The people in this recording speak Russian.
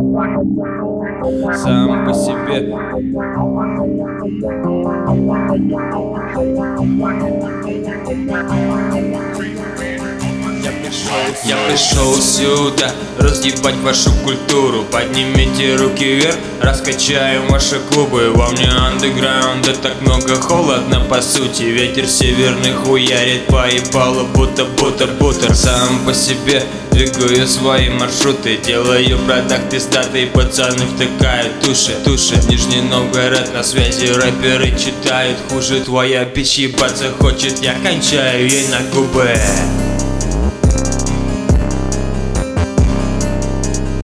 Сам по себе. Я пришел сюда разъебать вашу культуру. Поднимите руки вверх, раскачаем ваши клубы. Во мне андеграунд, да так много холодно по сути. Ветер северный хуярит по ебалу, будто бутер. Сам по себе двигаю свои маршруты. Делаю продакт пиздатый, пацаны втыкают туши. Нижний Новгород на связи, рэперы читают. Хуже твоя бичь ебаться хочет, я кончаю ей на губы.